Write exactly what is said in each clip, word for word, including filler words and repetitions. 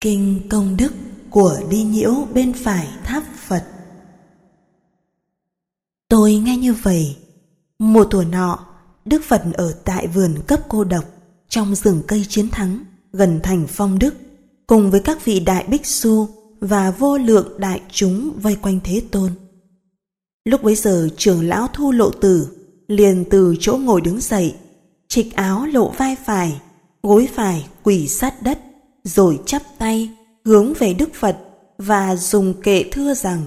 Kinh công đức của đi nhiễu bên phải tháp Phật. Tôi nghe như vậy. Một thuở nọ, Đức Phật ở tại vườn cấp cô độc trong rừng cây Chiến Thắng gần thành Phong Đức, cùng với các vị đại bích su và vô lượng đại chúng vây quanh Thế Tôn. Lúc bấy giờ trưởng lão Thu Lộ Tử liền từ chỗ ngồi đứng dậy, trịch áo lộ vai phải, gối phải quỳ sát đất, rồi chắp tay hướng về Đức Phật và dùng kệ thưa rằng: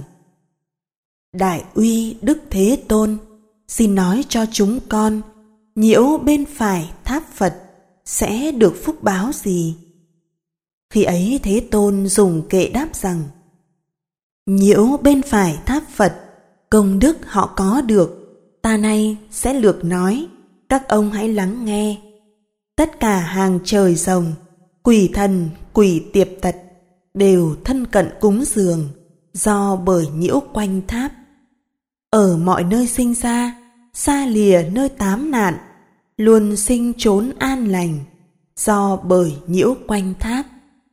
Đại uy Đức Thế Tôn, xin nói cho chúng con, nhiễu bên phải tháp Phật sẽ được phúc báo gì? Khi ấy Thế Tôn dùng kệ đáp rằng: Nhiễu bên phải tháp Phật, công đức họ có được, ta nay sẽ lược nói, các ông hãy lắng nghe. Tất cả hàng trời rồng, quỷ thần, quỷ tiệp tật đều thân cận cúng dường do bởi nhiễu quanh tháp. Ở mọi nơi sinh ra, xa lìa nơi tám nạn, luôn sinh trốn an lành do bởi nhiễu quanh tháp.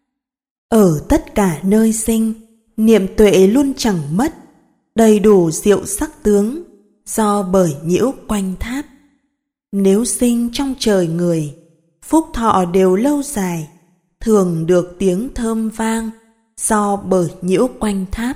Ở tất cả nơi sinh, niệm tuệ luôn chẳng mất, đầy đủ diệu sắc tướng do bởi nhiễu quanh tháp. Nếu sinh trong trời người, phúc thọ đều lâu dài, thường được tiếng thơm vang do bởi nhiễu quanh tháp.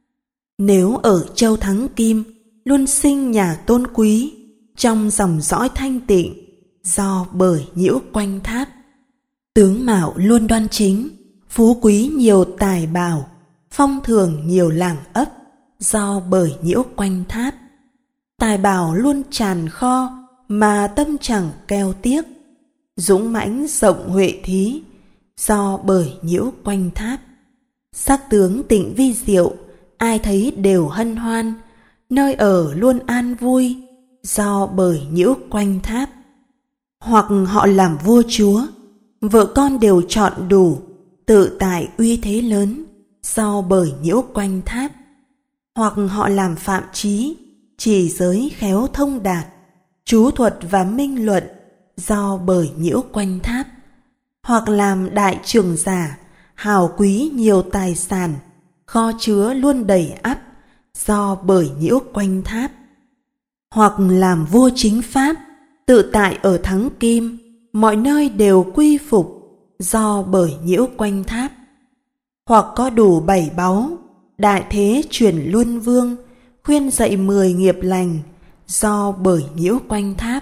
Nếu ở châu Thắng Kim, luôn sinh nhà tôn quý trong dòng dõi thanh tịnh do bởi nhiễu quanh tháp. Tướng mạo luôn đoan chính, phú quý nhiều tài bảo, phong thường nhiều làng ấp do bởi nhiễu quanh tháp. Tài bảo luôn tràn kho mà tâm chẳng keo tiếc, dũng mãnh rộng huệ thí do bởi nhiễu quanh tháp. Sắc tướng tịnh vi diệu, ai thấy đều hân hoan, nơi ở luôn an vui do bởi nhiễu quanh tháp. Hoặc họ làm vua chúa, vợ con đều chọn đủ, tự tại uy thế lớn do bởi nhiễu quanh tháp. Hoặc họ làm phạm trí, chỉ giới khéo thông đạt, chú thuật và minh luận do bởi nhiễu quanh tháp. Hoặc làm đại trưởng giả, hào quý nhiều tài sản, kho chứa luôn đầy ắp do bởi nhiễu quanh tháp. Hoặc làm vua chính pháp, tự tại ở Thắng Kim, mọi nơi đều quy phục do bởi nhiễu quanh tháp. Hoặc có đủ bảy báu, đại thế chuyển luân vương, khuyên dạy mười nghiệp lành do bởi nhiễu quanh tháp.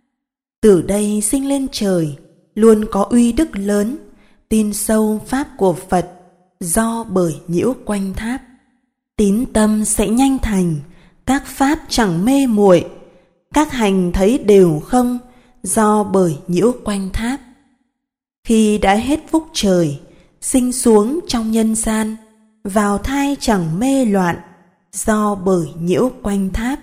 Từ đây sinh lên trời, luôn có uy đức lớn, tin sâu pháp của Phật do bởi nhiễu quanh tháp. Tín tâm sẽ nhanh thành, các pháp chẳng mê muội, các hành thấy đều không do bởi nhiễu quanh tháp. Khi đã hết phúc trời, sinh xuống trong nhân gian, vào thai chẳng mê loạn do bởi nhiễu quanh tháp.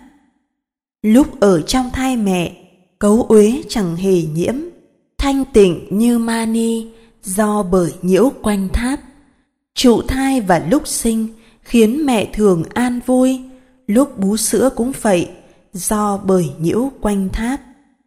Lúc ở trong thai mẹ, cấu uế chẳng hề nhiễm, thanh tịnh như mani do bởi nhiễu quanh tháp. Trụ thai và lúc sinh khiến mẹ thường an vui, lúc bú sữa cũng vậy do bởi nhiễu quanh tháp.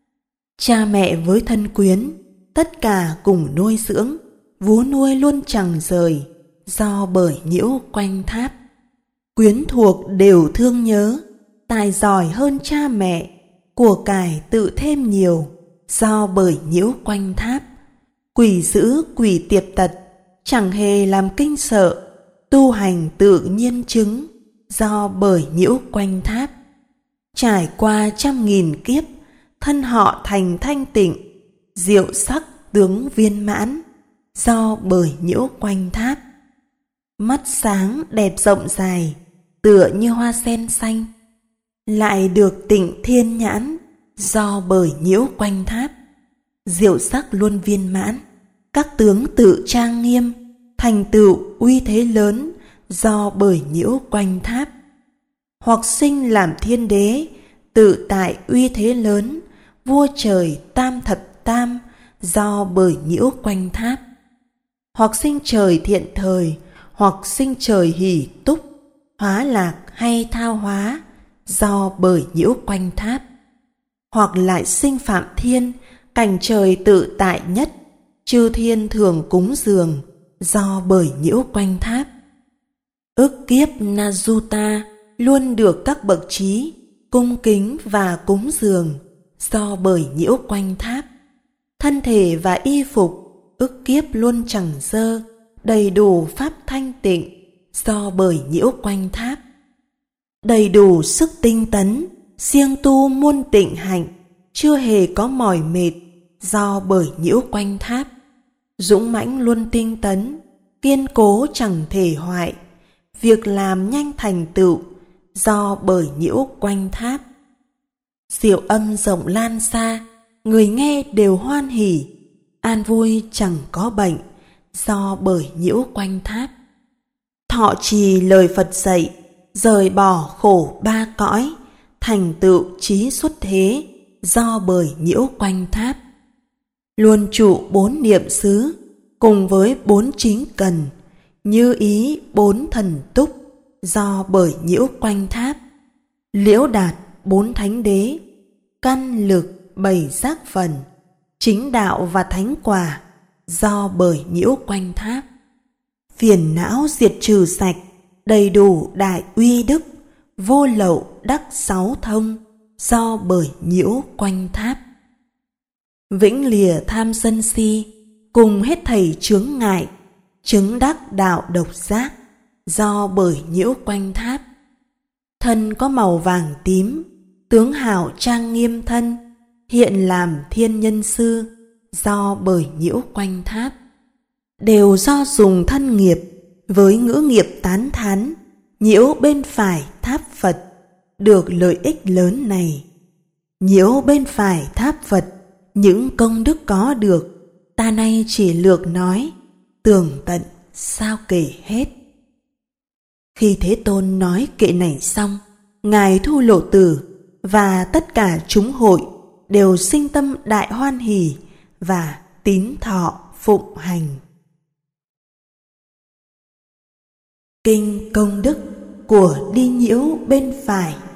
Cha mẹ với thân quyến, tất cả cùng nuôi dưỡng, vú nuôi luôn chẳng rời do bởi nhiễu quanh tháp. Quyến thuộc đều thương nhớ, tài giỏi hơn cha mẹ, của cải tự thêm nhiều do bởi nhiễu quanh tháp. Quỷ dữ quỷ tiệp tật chẳng hề làm kinh sợ, tu hành tự nhiên chứng do bởi nhiễu quanh tháp. Trải qua trăm nghìn kiếp, thân họ thành thanh tịnh, diệu sắc tướng viên mãn do bởi nhiễu quanh tháp. Mắt sáng đẹp rộng dài, tựa như hoa sen xanh, lại được tịnh thiên nhãn do bởi nhiễu quanh tháp. Diệu sắc luôn viên mãn, các tướng tự trang nghiêm, thành tựu uy thế lớn do bởi nhiễu quanh tháp. Hoặc sinh làm thiên đế, tự tại uy thế lớn, vua trời tam thập tam do bởi nhiễu quanh tháp. Hoặc sinh trời thiện thời, hoặc sinh trời hỷ túc, hóa lạc hay thao hóa do bởi nhiễu quanh tháp. Hoặc lại sinh phạm thiên, cảnh trời tự tại nhất, chư thiên thường cúng dường do bởi nhiễu quanh tháp. Ức kiếp Najuta luôn được các bậc trí cung kính và cúng dường do bởi nhiễu quanh tháp. Thân thể và y phục ức kiếp luôn chẳng dơ, đầy đủ pháp thanh tịnh do bởi nhiễu quanh tháp. Đầy đủ sức tinh tấn, siêng tu muôn tịnh hạnh, chưa hề có mỏi mệt do bởi nhiễu quanh tháp. Dũng mãnh luôn tinh tấn, kiên cố chẳng thể hoại, việc làm nhanh thành tựu do bởi nhiễu quanh tháp. Diệu âm rộng lan xa, người nghe đều hoan hỉ, an vui chẳng có bệnh do bởi nhiễu quanh tháp. Thọ trì lời Phật dạy, rời bỏ khổ ba cõi, thành tựu trí xuất thế do bởi nhiễu quanh tháp. Luôn trụ bốn niệm xứ cùng với bốn chính cần, như ý bốn thần túc do bởi nhiễu quanh tháp. Liễu đạt bốn thánh đế, căn lực bảy giác phần, chính đạo và thánh quả do bởi nhiễu quanh tháp. Phiền não diệt trừ sạch, đầy đủ đại uy đức, vô lậu đắc sáu thông do bởi nhiễu quanh tháp. Vĩnh lìa tham sân si cùng hết thảy chướng ngại, chứng đắc đạo độc giác do bởi nhiễu quanh tháp. Thân có màu vàng tím, tướng hảo trang nghiêm thân, hiện làm thiên nhân sư do bởi nhiễu quanh tháp. Đều do dùng thân nghiệp với ngữ nghiệp tán thán, nhiễu bên phải tháp Phật được lợi ích lớn này. Nhiễu bên phải tháp Phật những công đức có được, ta nay chỉ lược nói, tường tận sao kể hết. Khi Thế Tôn nói kệ này xong, Ngài Thu Lộ Tử và tất cả chúng hội đều sinh tâm đại hoan hỷ và tín thọ phụng hành. Kinh công đức của đi nhiễu bên phải